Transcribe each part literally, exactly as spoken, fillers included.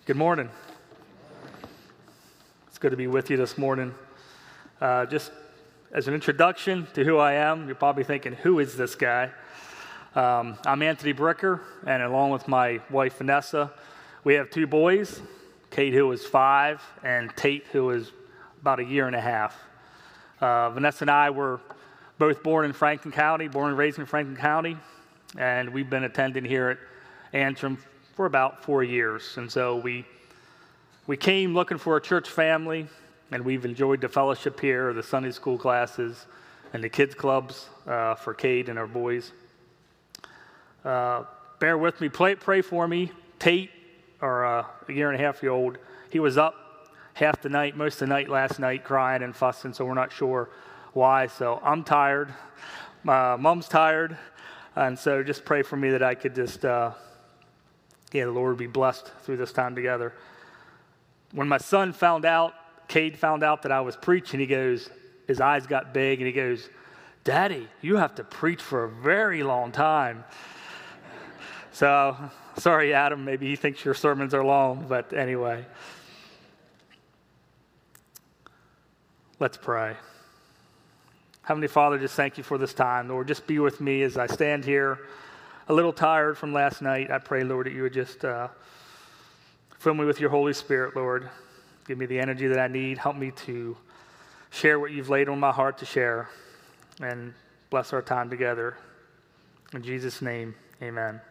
Good morning. It's good to be with you this morning. Uh, just as an introduction to who I am, you're probably thinking, who is this guy? Um, I'm Anthony Bricker, and along with my wife, Vanessa, we have two boys, Kate, who is five, and Tate, who is about a year and a half. Uh, Vanessa and I were both born in Franklin County, born and raised in Franklin County, and we've been attending here at Antrim for about four years. And so we we came looking for a church family, and we've enjoyed the fellowship here, the Sunday school classes, and the kids clubs uh, for Kate and our boys. Uh, bear with me, pray, pray for me. Tate, our uh, a year and a half year old, he was up half the night, most of the night last night, crying and fussing, so we're not sure why. So I'm tired. My mom's tired, and so just pray for me that I could just, uh, yeah, the Lord be blessed through this time together. When my son found out, Cade found out that I was preaching, he goes, his eyes got big, and he goes, "Daddy, you have to preach for a very long time." So, sorry, Adam, maybe he thinks your sermons are long, but anyway. Let's pray. Heavenly Father, just thank you for this time. Lord, just be with me as I stand here, a little tired from last night. I pray, Lord, that you would just uh, fill me with your Holy Spirit, Lord. Give me the energy that I need. Help me to share what you've laid on my heart to share, and bless our time together. In Jesus' name, amen.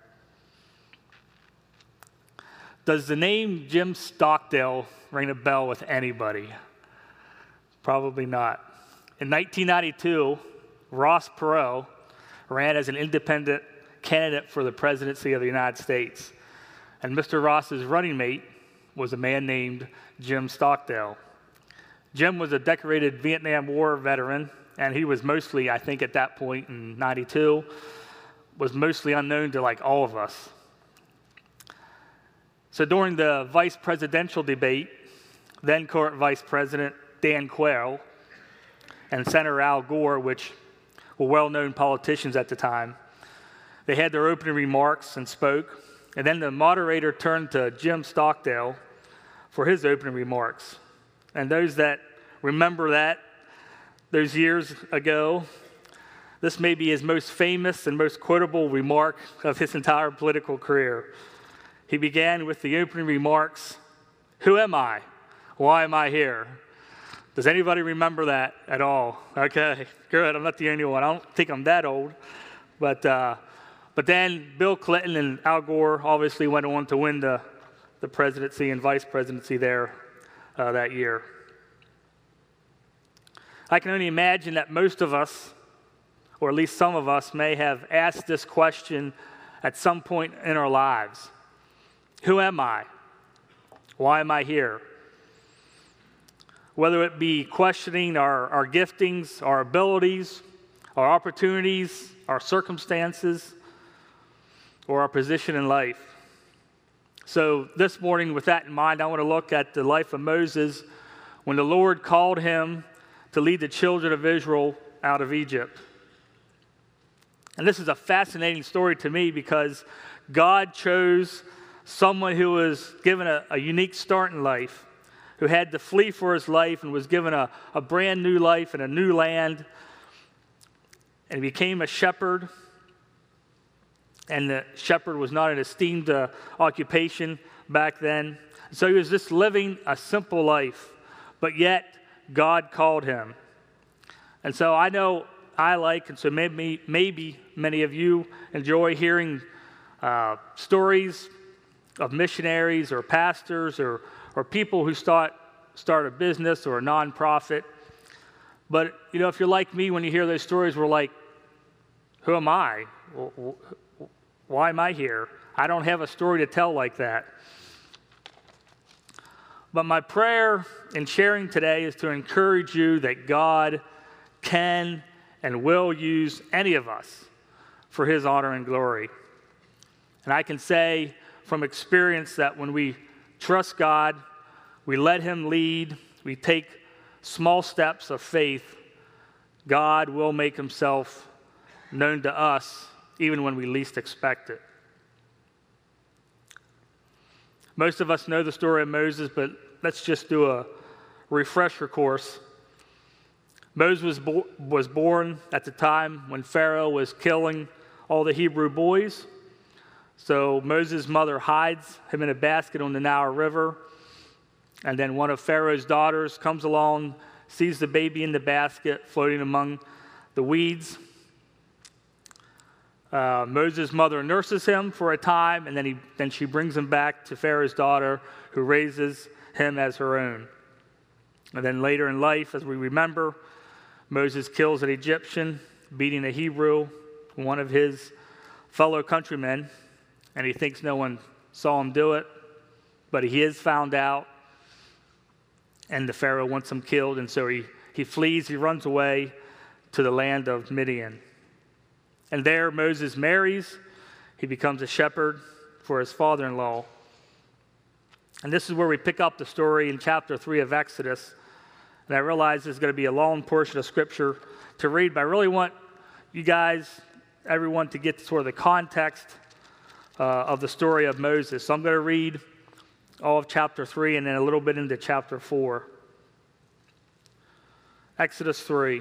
Does the name Jim Stockdale ring a bell with anybody? Probably not. In nineteen ninety-two, Ross Perot ran as an independent candidate for the presidency of the United States. And Mister Ross's running mate was a man named Jim Stockdale. Jim was a decorated Vietnam War veteran, and he was mostly, I think at that point in ninety-two, was mostly unknown to like all of us. So during the vice presidential debate, then current Vice President Dan Quayle and Senator Al Gore, which were well-known politicians at the time, they had their opening remarks and spoke, and then the moderator turned to Jim Stockdale for his opening remarks. And those that remember that, those years ago, this may be his most famous and most quotable remark of his entire political career. He began with the opening remarks, "Who am I? Why am I here?" Does anybody remember that at all? Okay, good. I'm not the only one. I don't think I'm that old. But uh, but then Bill Clinton and Al Gore obviously went on to win the, the presidency and vice presidency there uh, that year. I can only imagine that most of us, or at least some of us, may have asked this question at some point in our lives. Who am I? Why am I here? Whether it be questioning our, our giftings, our abilities, our opportunities, our circumstances, or our position in life. So this morning, with that in mind, I want to look at the life of Moses when the Lord called him to lead the children of Israel out of Egypt. And this is a fascinating story to me because God chose someone who was given a, a unique start in life, who had to flee for his life and was given a, a brand new life in a new land, and he became a shepherd. And the shepherd was not an esteemed uh, occupation back then. So he was just living a simple life, but yet God called him. And so I know I like, and so maybe, maybe many of you enjoy hearing uh, stories of missionaries or pastors or, or people who start, start a business or a nonprofit. But, you know, if you're like me, when you hear those stories, we're like, who am I? Why am I here? I don't have a story to tell like that. But my prayer in sharing today is to encourage you that God can and will use any of us for his honor and glory. And I can say from experience that when we trust God, we let him lead, we take small steps of faith, God will make himself known to us even when we least expect it. Most of us know the story of Moses, but let's just do a refresher course. Moses was, bo- was born at the time when Pharaoh was killing all the Hebrew boys. So Moses' mother hides him in a basket on the Nile River. And then one of Pharaoh's daughters comes along, sees the baby in the basket floating among the weeds. Uh, Moses' mother nurses him for a time, and then, he, then she brings him back to Pharaoh's daughter, who raises him as her own. And then later in life, as we remember, Moses kills an Egyptian, beating a Hebrew, one of his fellow countrymen, and he thinks no one saw him do it, but he is found out, and the Pharaoh wants him killed, and so he, he flees, he runs away to the land of Midian. And there Moses marries, he becomes a shepherd for his father-in-law. And this is where we pick up the story in chapter three of Exodus. And I realize this is going to be a long portion of Scripture to read, but I really want you guys, everyone, to get sort of the context uh, of the story of Moses. So I'm going to read all of chapter three and then a little bit into chapter four. Exodus three.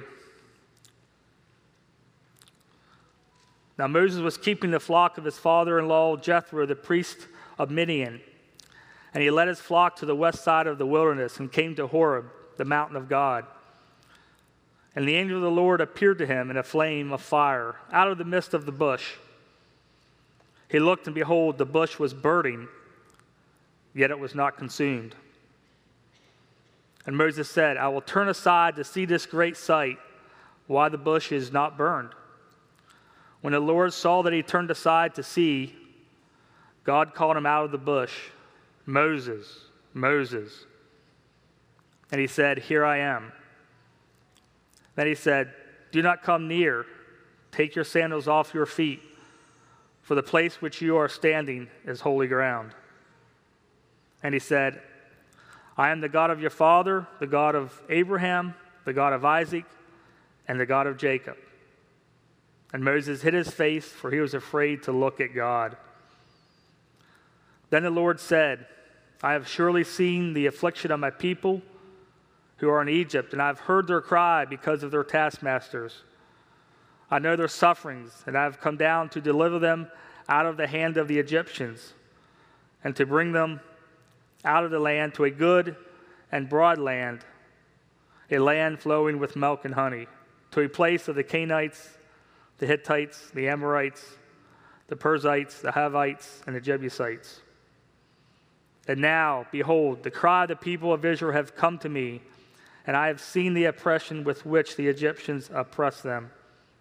Now Moses was keeping the flock of his father-in-law, Jethro, the priest of Midian. And he led his flock to the west side of the wilderness and came to Horeb, the mountain of God. And the angel of the Lord appeared to him in a flame of fire out of the midst of the bush. He looked, and behold, the bush was burning, yet it was not consumed. And Moses said, I will turn aside to see this great sight, why the bush is not burned. When the Lord saw that he turned aside to see, God called him out of the bush, Moses, Moses. And he said, Here I am. Then he said, Do not come near. Take your sandals off your feet, for the place which you are standing is holy ground. And he said, I am the God of your father, the God of Abraham, the God of Isaac, and the God of Jacob. And Moses hid his face, for he was afraid to look at God. Then the Lord said, I have surely seen the affliction of my people who are in Egypt, and I have heard their cry because of their taskmasters. I know their sufferings, and I have come down to deliver them out of the hand of the Egyptians, and to bring them out of the land to a good and broad land, a land flowing with milk and honey, to a place of the Canaanites, the Hittites, the Amorites, the Perizzites, the Hivites, and the Jebusites. And now, behold, the cry of the people of Israel have come to me, and I have seen the oppression with which the Egyptians oppress them.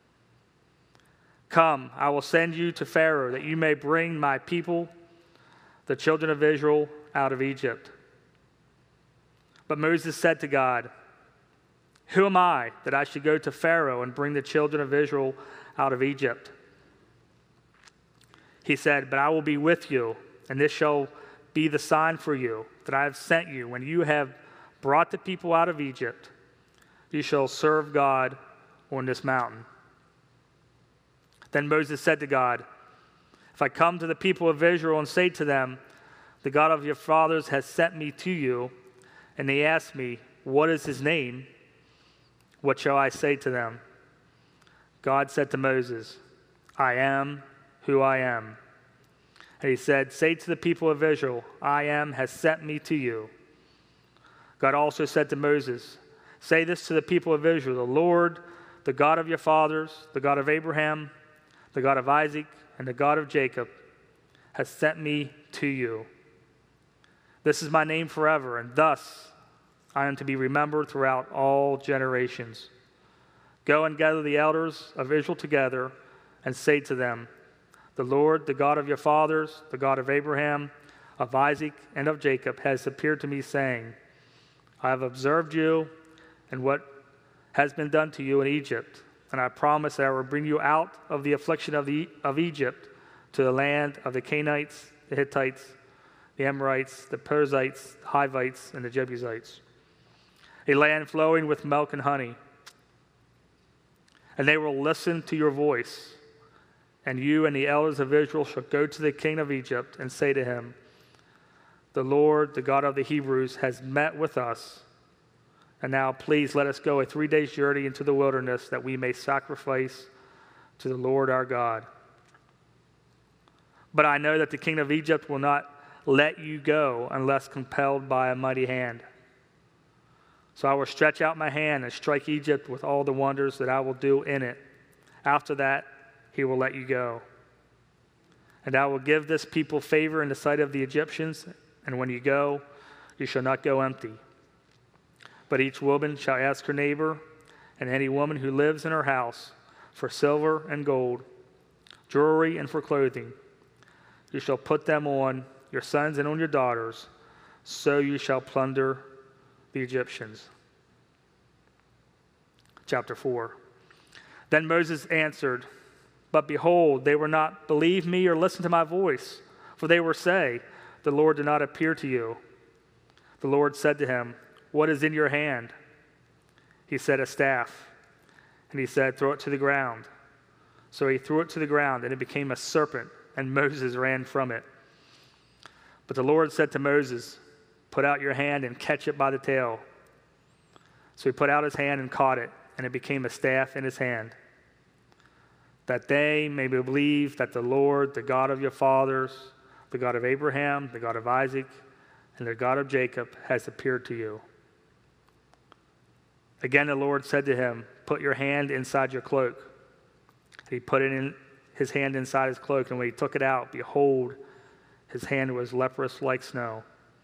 Come, I will send you to Pharaoh, that you may bring my people, the children of Israel, out of Egypt. But Moses said to God, Who am I that I should go to Pharaoh and bring the children of Israel out of Egypt? He said, But I will be with you, and this shall be the sign for you that I have sent you. When you have brought the people out of Egypt, you shall serve God on this mountain. Then Moses said to God, If I come to the people of Israel and say to them, The God of your fathers has sent me to you, and they ask me, What is his name? What shall I say to them? God said to Moses, I am who I am. And he said, Say to the people of Israel, I am has sent me to you. God also said to Moses, Say this to the people of Israel, The Lord, the God of your fathers, the God of Abraham, the God of Isaac, and the God of Jacob, has sent me to you. This is my name forever, and thus I am to be remembered throughout all generations. Go and gather the elders of Israel together and say to them, The Lord, the God of your fathers, the God of Abraham, of Isaac, and of Jacob, has appeared to me, saying, I have observed you and what has been done to you in Egypt, and I promise that I will bring you out of the affliction of, the, of Egypt to the land of the Canaanites, the Hittites, the Amorites, the Perizzites, the Hivites, and the Jebusites, a land flowing with milk and honey. And they will listen to your voice. And you and the elders of Israel shall go to the king of Egypt and say to him, the Lord, the God of the Hebrews, has met with us. And now please let us go a three days journey into the wilderness that we may sacrifice to the Lord our God. But I know that the king of Egypt will not let you go unless compelled by a mighty hand. So I will stretch out my hand and strike Egypt with all the wonders that I will do in it. After that, he will let you go. And I will give this people favor in the sight of the Egyptians, and when you go, you shall not go empty. But each woman shall ask her neighbor, and any woman who lives in her house, for silver and gold, jewelry and for clothing. You shall put them on your sons and on your daughters, so you shall plunder the Egyptians. Chapter four. Then Moses answered, but behold, they will not believe me or listen to my voice, for they will say, the Lord did not appear to you. The Lord said to him, what is in your hand? He said, a staff. And he said, throw it to the ground. So he threw it to the ground, and it became a serpent, and Moses ran from it. But the Lord said to Moses, put out your hand and catch it by the tail. So he put out his hand and caught it, and it became a staff in his hand, that they may believe that the Lord, the God of your fathers, the God of Abraham, the God of Isaac, and the God of Jacob, has appeared to you. Again the Lord said to him, put your hand inside your cloak. And he put it in his hand inside his cloak, and when he took it out, behold, his hand was leprous like snow.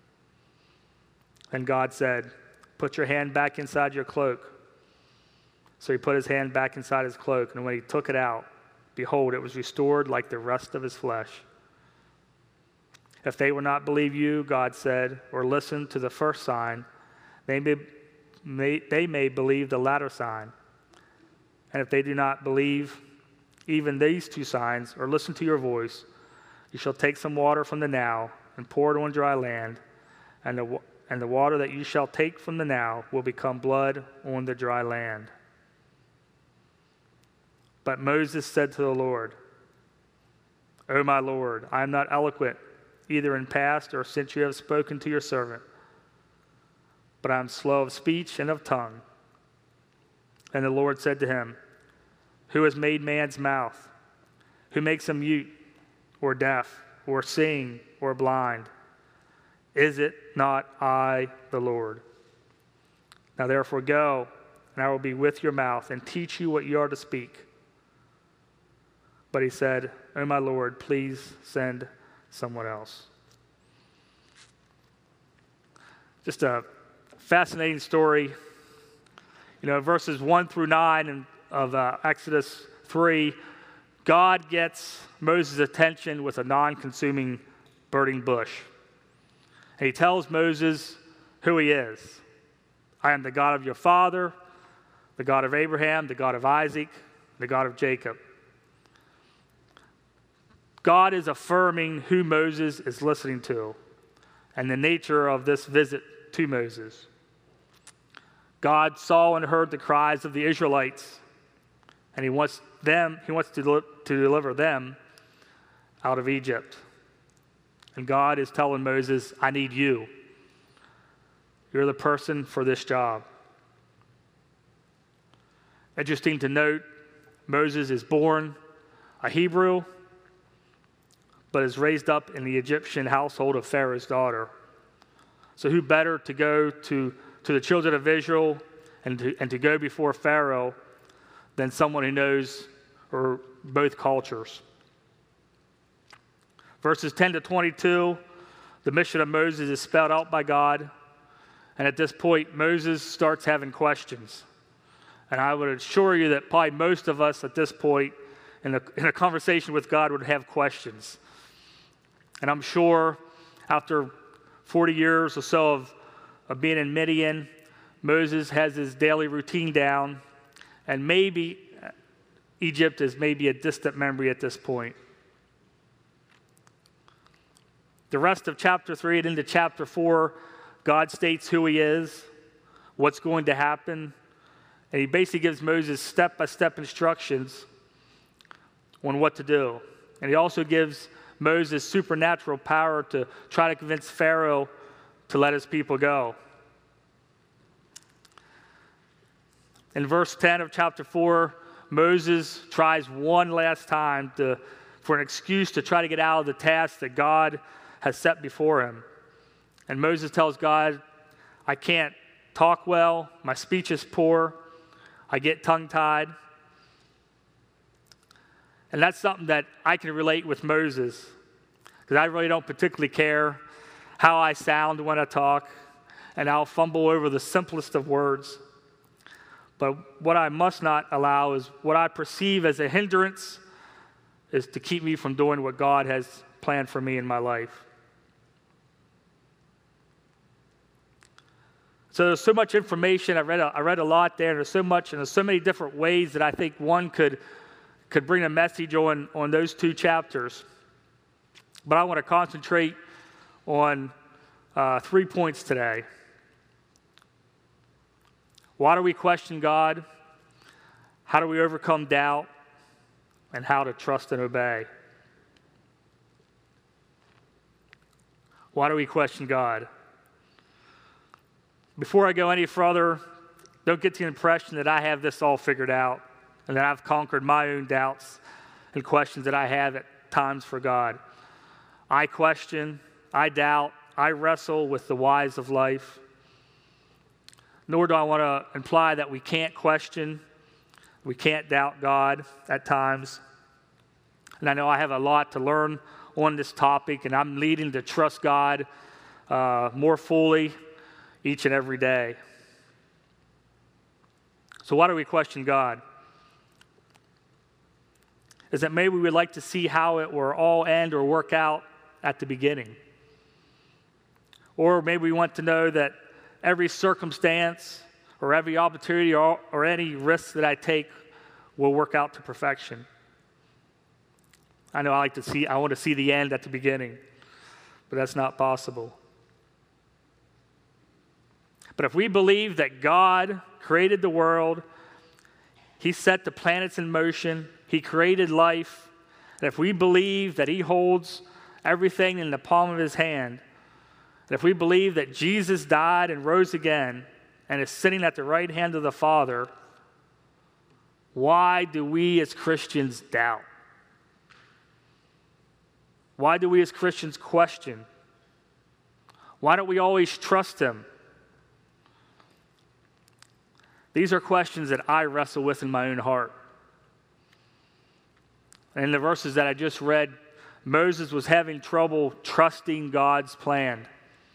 Then God said, put your hand back inside your cloak. So he put his hand back inside his cloak, and when he took it out, behold, it was restored like the rest of his flesh. If they will not believe you, God said, or listen to the first sign, they may, may, they may believe the latter sign. And if they do not believe even these two signs, or listen to your voice, you shall take some water from the Nile and pour it on dry land, and the, and the water that you shall take from the Nile will become blood on the dry land. But Moses said to the Lord, O my Lord, I am not eloquent, either in past or since you have spoken to your servant, but I am slow of speech and of tongue. And the Lord said to him, who has made man's mouth? Who makes him mute or deaf or seeing or blind? Is it not I, the Lord? Now therefore go, and I will be with your mouth and teach you what you are to speak. But he said, O my Lord, please send someone else. Just a fascinating story. You know, verses one through nine and of uh, Exodus three, God gets Moses' attention with a non-consuming burning bush. And he tells Moses who he is. I am the God of your father, the God of Abraham, the God of Isaac, the God of Jacob. God is affirming who Moses is listening to and the nature of this visit to Moses. God saw and heard the cries of the Israelites, and he wants them, he wants to, to deliver them out of Egypt. And God is telling Moses, I need you. You're the person for this job. Interesting to note, Moses is born a Hebrew, but is raised up in the Egyptian household of Pharaoh's daughter. So who better to go to, to the children of Israel and to, and to go before Pharaoh than someone who knows or both cultures. Verses ten to twenty-two, the mission of Moses is spelled out by God. And at this point, Moses starts having questions. And I would assure you that probably most of us at this point in a, in a conversation with God would have questions. And I'm sure after forty years or so of, of being in Midian, Moses has his daily routine down. And maybe Egypt is maybe a distant memory at this point. The rest of chapter three and into chapter four, God states who he is, what's going to happen, and he basically gives Moses step-by-step instructions on what to do. And he also gives Moses' supernatural power to try to convince Pharaoh to let his people go. In verse ten of chapter four, Moses tries one last time to, for an excuse to try to get out of the task that God has set before him. And Moses tells God, I can't talk well, my speech is poor, I get tongue-tied. And that's something that I can relate with Moses, because I really don't particularly care how I sound when I talk, and I'll fumble over the simplest of words. But what I must not allow is what I perceive as a hindrance is to keep me from doing what God has planned for me in my life. So there's so much information. I read a, I read a lot there, and there's so much, and there's so many different ways that I think one could, could bring a message on, on those two chapters. But I want to concentrate on uh, three points today. Why do we question God? How do we overcome doubt? And how to trust and obey. Why do we question God? Before I go any further, don't get the impression that I have this all figured out and that I've conquered my own doubts and questions that I have at times for God. I question, I doubt, I wrestle with the whys of life. Nor do I want to imply that we can't question, we can't doubt God at times. And I know I have a lot to learn on this topic, and I'm needing to trust God uh, more fully each and every day. So why do we question God? Is that maybe we would like to see how it will all end or work out at the beginning. Or maybe we want to know that every circumstance or every opportunity or, or any risk that I take will work out to perfection. I know I like to see, I want to see the end at the beginning, but that's not possible. But if we believe that God created the world, He set the planets in motion, He created life, and if we believe that He holds everything in the palm of His hand, and if we believe that Jesus died and rose again and is sitting at the right hand of the Father, why do we as Christians doubt? Why do we as Christians question? Why don't we always trust Him? These are questions that I wrestle with in my own heart. And in the verses that I just read, Moses was having trouble trusting God's plan.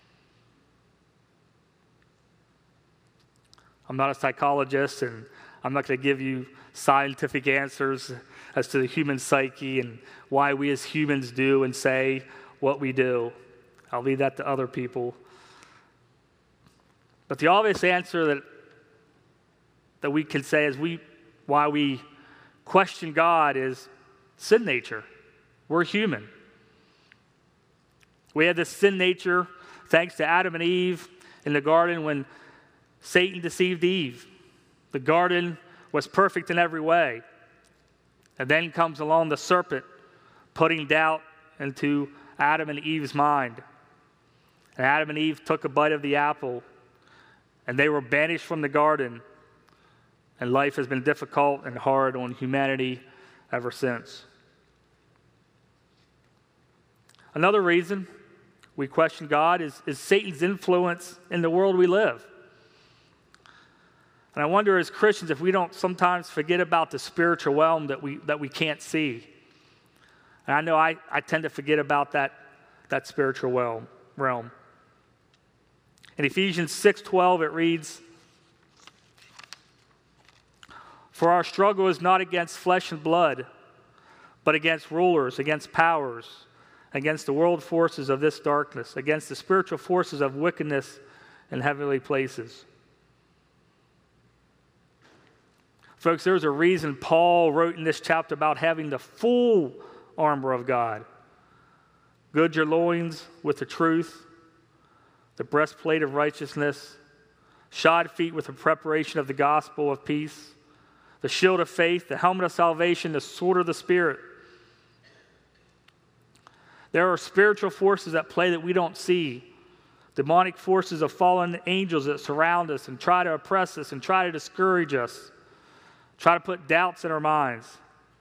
I'm not a psychologist, and I'm not going to give you scientific answers as to the human psyche and why we as humans do and say what we do. I'll leave that to other people. But the obvious answer that, that we can say is we, why we question God is sin nature. We're human. We have this sin nature thanks to Adam and Eve in the garden when Satan deceived Eve. The garden was perfect in every way. And then comes along the serpent, putting doubt into Adam and Eve's mind. And Adam and Eve took a bite of the apple, and they were banished from the garden. And life has been difficult and hard on humanity ever since. Another reason we question God is, is Satan's influence in the world we live. And I wonder as Christians if we don't sometimes forget about the spiritual realm that we that we can't see. And I know I, I tend to forget about that, that spiritual realm, realm. In Ephesians six twelve it reads, "For our struggle is not against flesh and blood, but against rulers, against powers, against the world forces of this darkness, against the spiritual forces of wickedness in heavenly places." Folks, there's a reason Paul wrote in this chapter about having the full armor of God. Gird your loins with the truth, the breastplate of righteousness, shod feet with the preparation of the gospel of peace, the shield of faith, the helmet of salvation, the sword of the Spirit. There are spiritual forces at play that we don't see. Demonic forces of fallen angels that surround us and try to oppress us and try to discourage us, try to put doubts in our minds.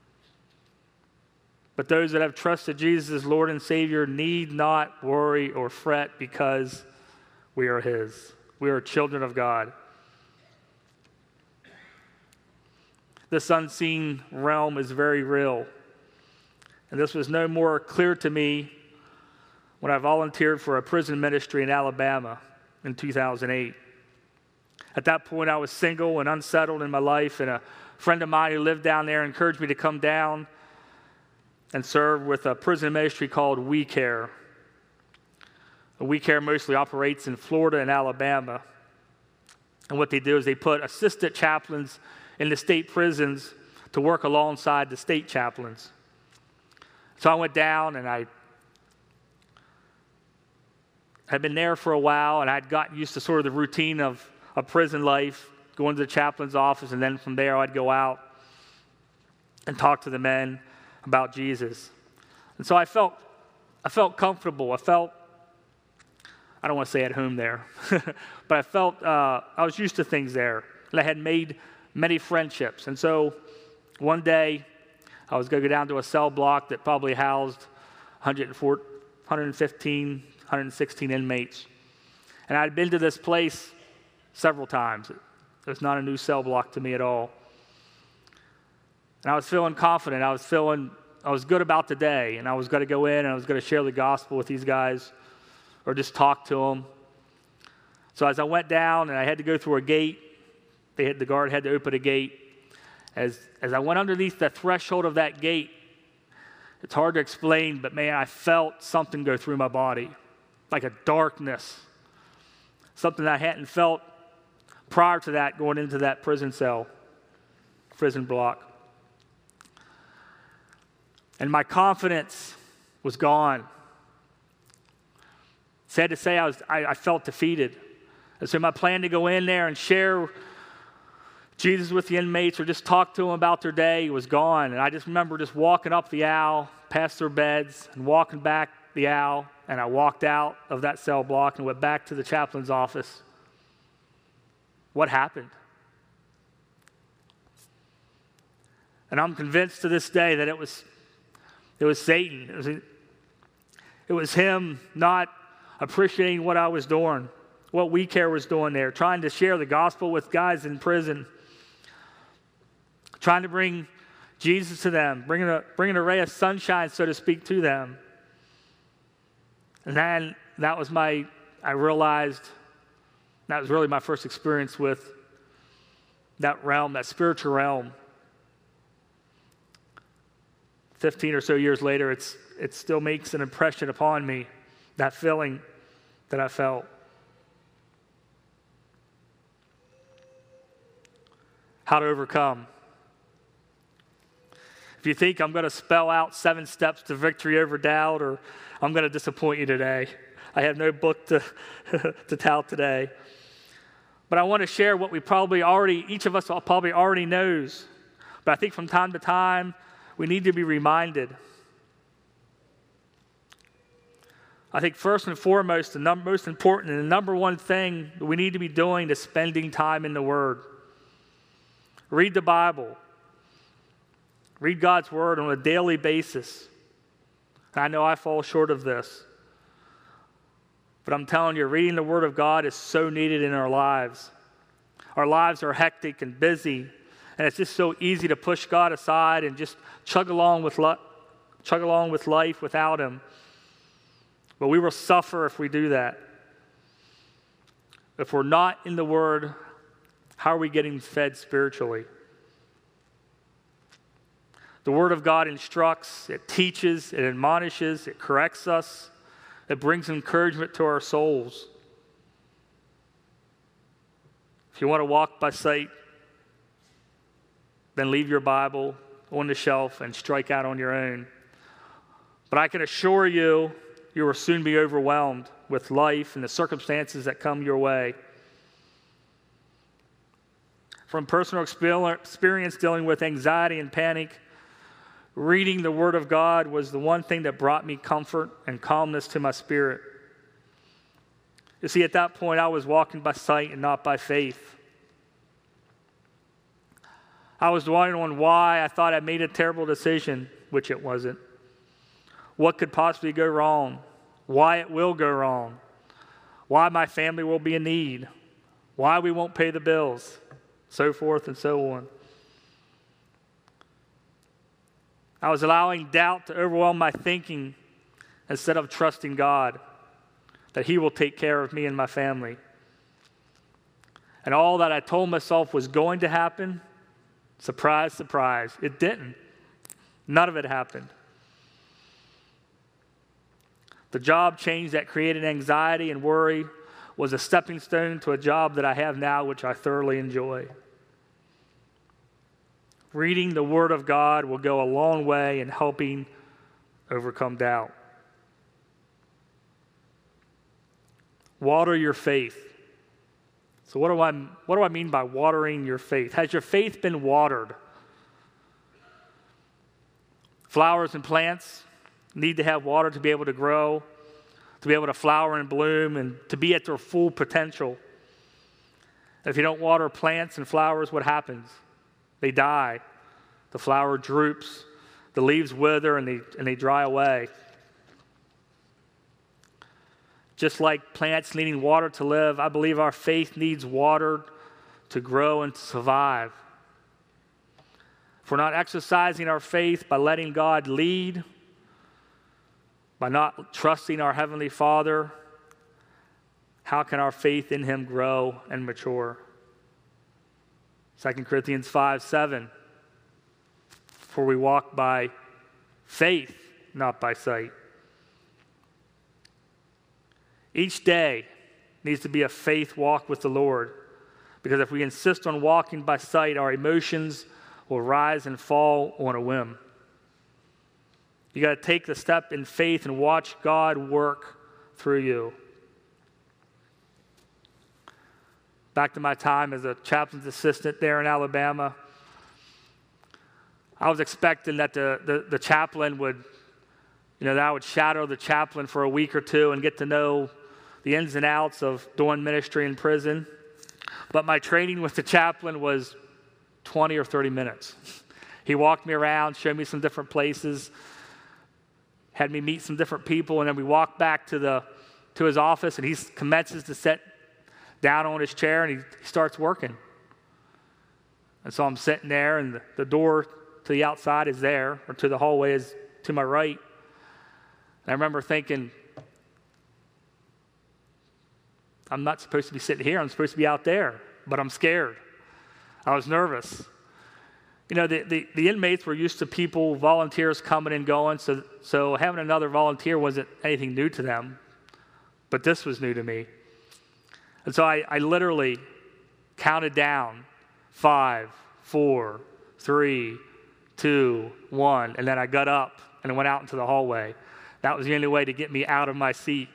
But those that have trusted Jesus as Lord and Savior need not worry or fret because we are His. We are children of God. This unseen realm is very real. And this was no more clear to me when I volunteered for a prison ministry in Alabama in two thousand eight. At that point, I was single and unsettled in my life, and a friend of mine who lived down there encouraged me to come down and serve with a prison ministry called We Care. We Care mostly operates in Florida and Alabama. And what they do is they put assistant chaplains in the state prisons to work alongside the state chaplains. So I went down, and I had been there for a while, and I'd gotten used to sort of the routine of, of prison life, going to the chaplain's office, and then from there I'd go out and talk to the men about Jesus. And so I felt I felt comfortable. I felt, I don't want to say at home there, but I felt uh, I was used to things there. And I had made many friendships. And so one day I was going to go down to a cell block that probably housed one hundred four, one hundred fifteen, one hundred sixteen inmates. And I'd been to this place several times. It was not a new cell block to me at all. And I was feeling confident. I was feeling, I was good about the day. And I was going to go in and I was going to share the gospel with these guys or just talk to them. So as I went down and I had to go through a gate, they had, the guard had to open a gate. As, as I went underneath the threshold of that gate, it's hard to explain, but man, I felt something go through my body, like a darkness, something I hadn't felt prior to that going into that prison cell, prison block. And my confidence was gone. Sad to say, I, was, I, I felt defeated. And so my plan to go in there and share Jesus with the inmates or just talk to them about their day was gone. And I just remember just walking up the aisle, past their beds, and walking back the aisle. And I walked out of that cell block and went back to the chaplain's office. What happened? And I'm convinced to this day that it was, it was Satan. It was, it was him not appreciating what I was doing, what We Care was doing there, trying to share the gospel with guys in prison, trying to bring Jesus to them, bringing a, bringing a ray of sunshine, so to speak, to them. And then that was my, I realized, that was really my first experience with that realm, that spiritual realm. Fifteen or so years later, it's it still makes an impression upon me, that feeling that I felt. How to overcome. If you think I'm going to spell out seven steps to victory over doubt, or I'm going to disappoint you today, I have no book to, to tout today. But I want to share what we probably already, each of us probably already knows. But I think from time to time, we need to be reminded. I think first and foremost, the num- most important and the number one thing that we need to be doing is spending time in the Word. Read the Bible. Read God's Word on a daily basis. And I know I fall short of this. But I'm telling you, reading the Word of God is so needed in our lives. Our lives are hectic and busy, and it's just so easy to push God aside and just chug along with li- chug along with life without Him. But we will suffer if we do that. If we're not in the Word, how are we getting fed spiritually? The Word of God instructs, it teaches, it admonishes, it corrects us. It brings encouragement to our souls. If you want to walk by sight, then leave your Bible on the shelf and strike out on your own. But I can assure you, you will soon be overwhelmed with life and the circumstances that come your way. From personal experience dealing with anxiety and panic, reading the Word of God was the one thing that brought me comfort and calmness to my spirit. You see, at that point, I was walking by sight and not by faith. I was wondering why I thought I made a terrible decision, which it wasn't. What could possibly go wrong? Why it will go wrong? Why my family will be in need? Why we won't pay the bills? So forth and so on. I was allowing doubt to overwhelm my thinking instead of trusting God that He will take care of me and my family. And all that I told myself was going to happen, surprise, surprise, it didn't. None of it happened. The job change that created anxiety and worry was a stepping stone to a job that I have now, which I thoroughly enjoy. Reading the Word of God will go a long way in helping overcome doubt. Water your faith. So what do I, what do I mean by watering your faith? Has your faith been watered? Flowers and plants need to have water to be able to grow, to be able to flower and bloom, and to be at their full potential. If you don't water plants and flowers, what happens? They die. The flower droops, the leaves wither, and they, and they dry away. Just like plants needing water to live, I believe our faith needs water to grow and to survive. If we're not exercising our faith by letting God lead, by not trusting our Heavenly Father, how can our faith in Him grow and mature? Second Corinthians five seven, for we walk by faith, not by sight. Each day needs to be a faith walk with the Lord, because if we insist on walking by sight, our emotions will rise and fall on a whim. You got to take the step in faith and watch God work through you. Back to my time as a chaplain's assistant there in Alabama, I was expecting that the, the, the chaplain would, you know, that I would shadow the chaplain for a week or two and get to know the ins and outs of doing ministry in prison. But my training with the chaplain was twenty or thirty minutes. He walked me around, showed me some different places, had me meet some different people, and then we walked back to the to his office, and he commences to sit down on his chair, and he, he starts working. And so I'm sitting there, and the, the door to the outside is there, or to the hallway is to my right. And I remember thinking, I'm not supposed to be sitting here, I'm supposed to be out there, but I'm scared. I was nervous. You know, the, the, the inmates were used to people, volunteers coming and going, so, so having another volunteer wasn't anything new to them, but this was new to me. And so I, I literally counted down five, four, three, two, one, and then I got up and went out into the hallway. That was the only way to get me out of my seat.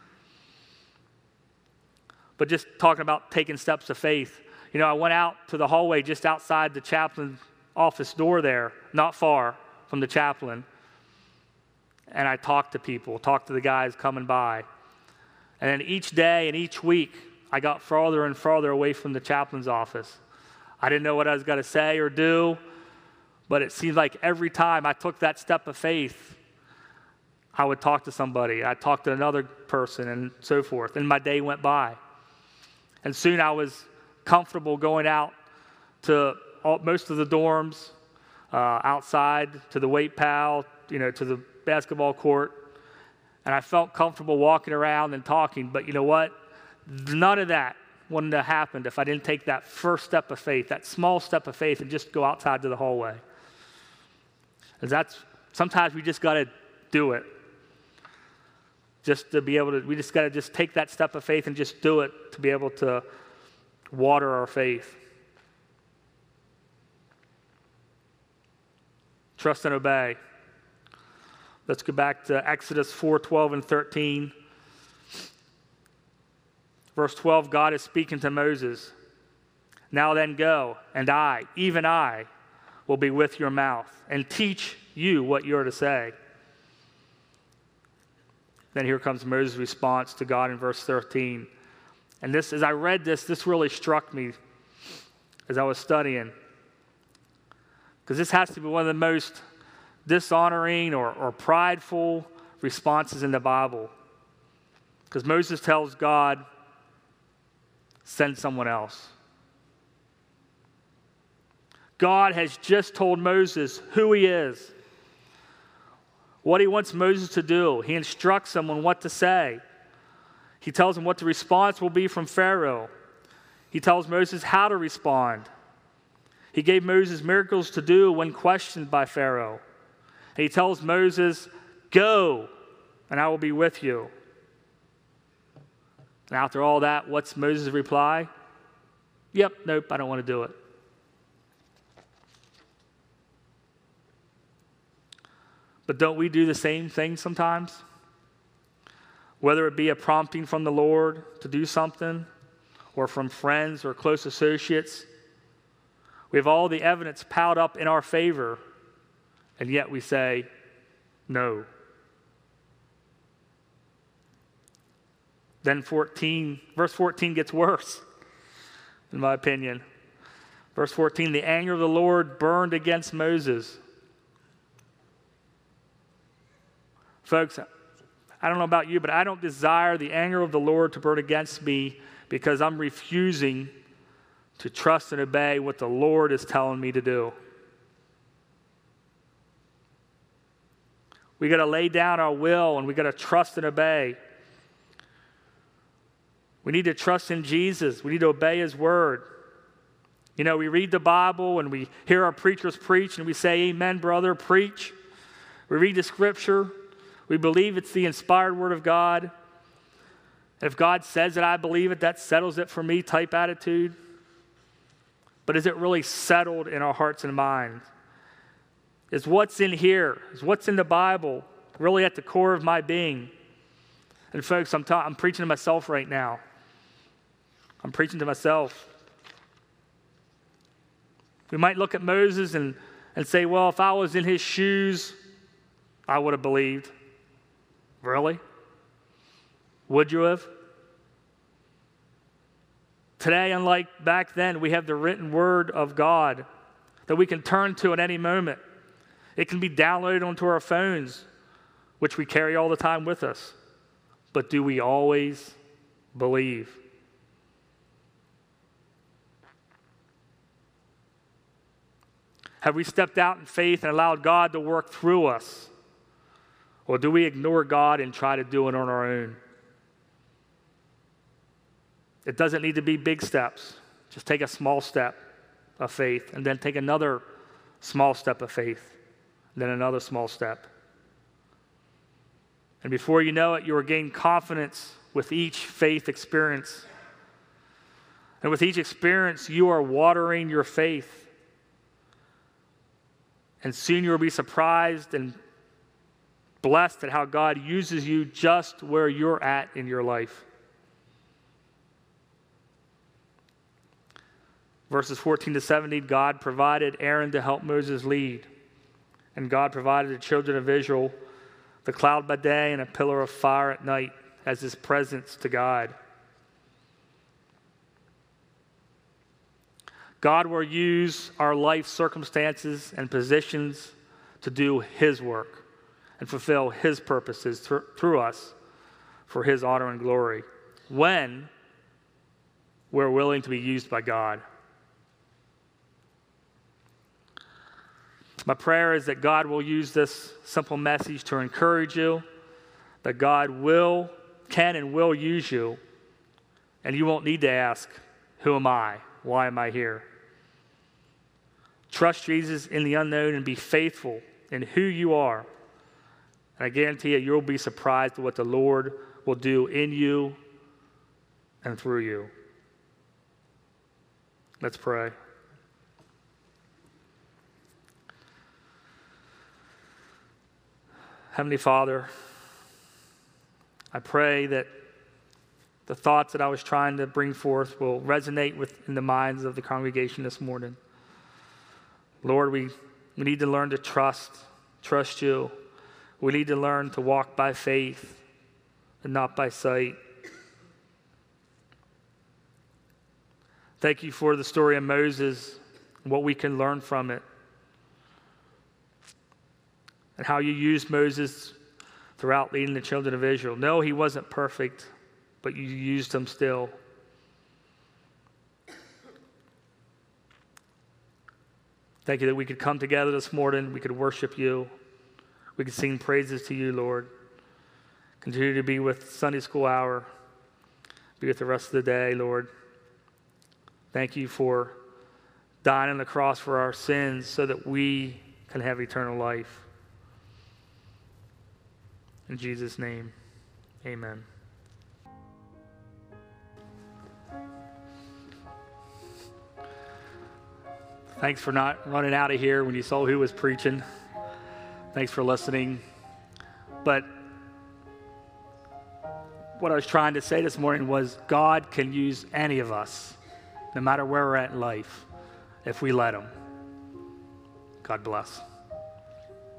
But just talking about taking steps of faith, you know, I went out to the hallway just outside the chaplain's office door there, not far from the chaplain, and I talked to people, talked to the guys coming by. And then each day and each week, I got farther and farther away from the chaplain's office. I didn't know what I was going to say or do, but it seemed like every time I took that step of faith, I would talk to somebody. I'd talk to another person and so forth, and my day went by. And soon I was comfortable going out to all, most of the dorms, uh, outside, to the weight pal, you know, to the basketball court. And I felt comfortable walking around and talking. But you know what? None of that wouldn't have happened if I didn't take that first step of faith, that small step of faith, and just go outside to the hallway. And that's, sometimes we just got to do it. Just to be able to, we just got to just take that step of faith and just do it to be able to water our faith. Trust and obey. Let's go back to Exodus four, twelve, and thirteen. Verse twelve, God is speaking to Moses. Now then go, and I, even I, will be with your mouth, and teach you what you're to say. Then here comes Moses' response to God in verse thirteen. And this, as I read this, this really struck me as I was studying. Because this has to be one of the most dishonoring or, or prideful responses in the Bible. Because Moses tells God, send someone else. God has just told Moses who he is, what he wants Moses to do. He instructs him on what to say. He tells him what the response will be from Pharaoh. He tells Moses how to respond. He gave Moses miracles to do when questioned by Pharaoh. And he tells Moses, go, and I will be with you. And after all that, what's Moses' reply? Yep, nope, I don't want to do it. But don't we do the same thing sometimes? Whether it be a prompting from the Lord to do something, or from friends or close associates, we have all the evidence piled up in our favor, and yet we say, no. Then fourteen, verse fourteen gets worse, in my opinion. Verse fourteen, the anger of the Lord burned against Moses. Folks, I don't know about you, but I don't desire the anger of the Lord to burn against me because I'm refusing to trust and obey what the Lord is telling me to do. We got to lay down our will and we got to trust and obey. We need to trust in Jesus. We need to obey his word. You know, we read the Bible and we hear our preachers preach and we say, amen, brother, preach. We read the scripture. We believe it's the inspired word of God. If God says it, I believe it, that settles it for me type attitude. But is it really settled in our hearts and minds? Is what's in here, is what's in the Bible really at the core of my being? And folks, I'm, ta- I'm preaching to myself right now. I'm preaching to myself. We might look at Moses and, and say, well, if I was in his shoes, I would have believed. Really? Would you have? Today, unlike back then, we have the written word of God that we can turn to at any moment. It can be downloaded onto our phones, which we carry all the time with us. But do we always believe? Have we stepped out in faith and allowed God to work through us? Or do we ignore God and try to do it on our own? It doesn't need to be big steps. Just take a small step of faith and then take another small step of faith, and then another small step. And before you know it, you will gain confidence with each faith experience. And with each experience, you are watering your faith. And soon you will be surprised and blessed at how God uses you just where you're at in your life. Verses fourteen to seventeen, God provided Aaron to help Moses lead. And God provided the children of Israel the cloud by day and a pillar of fire at night as his presence to guide. God will use our life circumstances and positions to do his work and fulfill his purposes th- through us for his honor and glory when we're willing to be used by God. My prayer is that God will use this simple message to encourage you, that God will, can and will use you, and you won't need to ask, who am I? Why am I here? Trust Jesus in the unknown and be faithful in who you are. And I guarantee you, you'll be surprised at what the Lord will do in you and through you. Let's pray. Heavenly Father, I pray that the thoughts that I was trying to bring forth will resonate within the minds of the congregation this morning. Lord, we, we need to learn to trust trust you. We need to learn to walk by faith and not by sight. Thank you for the story of Moses and what we can learn from it, and how you used Moses throughout leading the children of Israel. No, he wasn't perfect, but you used him still. Thank you that we could come together this morning. We could worship you. We could sing praises to you, Lord. Continue to be with Sunday school hour. Be with the rest of the day, Lord. Thank you for dying on the cross for our sins so that we can have eternal life. In Jesus' name, amen. Thanks for not running out of here when you saw who was preaching. Thanks for listening. But what I was trying to say this morning was God can use any of us, no matter where we're at in life, if we let him. God bless.